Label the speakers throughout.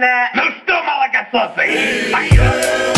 Speaker 1: больно. Ну что, молокососы, поют?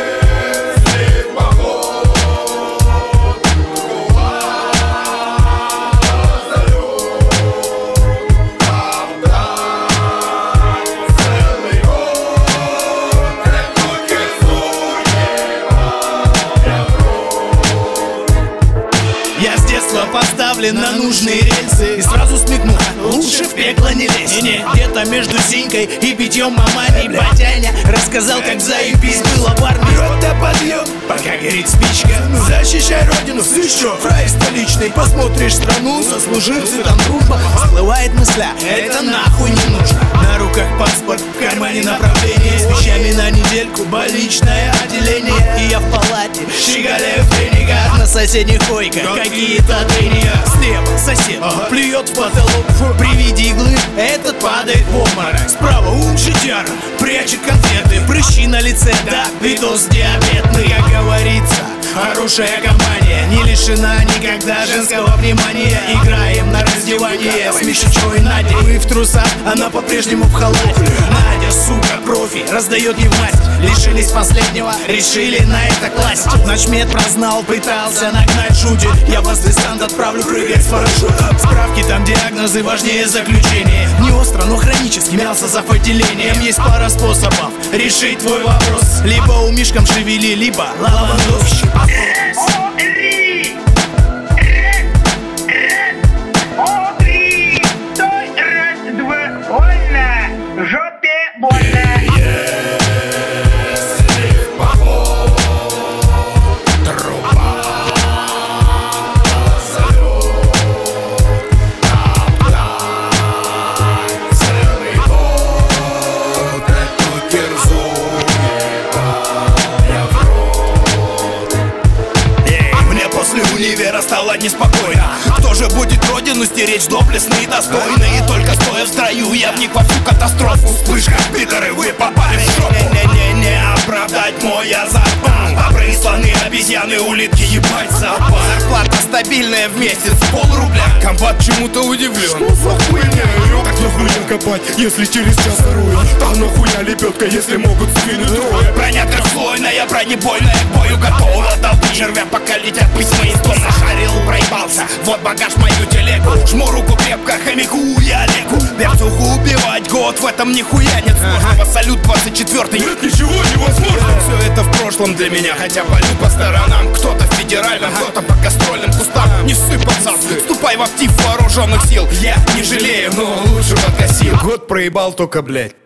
Speaker 2: Я с детства поставлен на нужные рельсы и сразу смекнул, лучше в пекло не лезь. Где-то между синькой и битьем мамани батяня рассказал, как заебись было в армии. Рота подъем, пока горит спичка. Защищай родину, свищу, фрай столичный. Посмотришь страну, сослуживцы, там дружба. Всплывает мысля, это нахуй не нужно. На руках паспорт, в кармане направление. С вещами на недельку, больничное отделение. И я в палате, щеголяю в тренигах. На соседних койках какие-то трения. Слева сосед плюет в потолок. При виде иглы этот падает в обморок. Справа умшитяра прячет конфеты. Прыщи на лице, да, видос диабетный. Как говорится, хорошая компания не лишена никогда женского внимания. Играем на раздевание с Мишечой Надей. Вы в трусах, она по-прежнему в халате. Надя, сука, профи, раздает ей в масть. Лишились последнего, решили на это класть. Начмет прознал, пытался нагнать шутит. Я вас в десант отправлю прыгать с парашютом. Справки там диагнозы важнее заключения. Не остро, но хронически мялся за отделением. Есть пара способов решить твой вопрос. Либо у Мишкам шевели, либо лавандовщик.
Speaker 1: Стой, раз, два, больно. Жопе больно.
Speaker 2: Универа стало неспокойно. Кто же будет родину стеречь доблестно и достойно? И только стоя в строю, я вник во всю катастрофу. Вспышка, пидоры, вы попали в жопу. Не оправдать мой азарт. Присланы обезьяны, улитки, ебать зоопарк. Зарплата стабильная в месяц, полрубля. Комбат чему-то удивлен.
Speaker 3: Что за хуйня? Так нахуя копать, если через час воруют? А нахуя лебедка, если могут скинуть трое?
Speaker 2: Броня трехслойная, бронебойная, к бою готова. Долбы червя, пока летят письма из дома. Шарил, проебался, вот багаж мою телегу. Жму руку крепко, хомяку и Олегу. Берцуху убивать год, в этом нихуя нет сложного. Салют 24-й.
Speaker 3: Нет ничего невозможно.
Speaker 2: Все это в прошлом для меня, хотя полю по сторонам. Кто-то в федеральном, кто-то по гастрольным кустам. Не ссы, пацан, вступай в актив вооруженных сил. Я не жалею, но лучше подкосил.
Speaker 3: Год проебал только, блять.